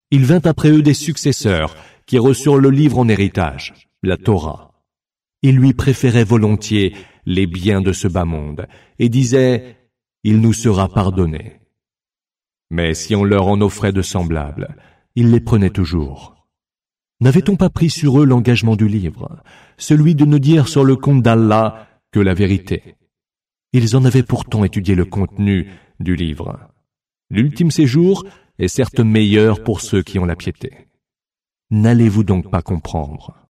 Il vint après eux des successeurs qui reçurent le livre en héritage, la Torah. Ils lui préféraient volontiers les biens de ce bas monde et disaient « Il nous sera pardonné ». Mais si on leur en offrait de semblables, ils les prenaient toujours. N'avait-on pas pris sur eux l'engagement du livre, celui de ne dire sur le compte d'Allah que la vérité? Ils en avaient pourtant étudié le contenu du livre. L'ultime séjour est certes meilleur pour ceux qui ont la piété. N'allez-vous donc pas comprendre?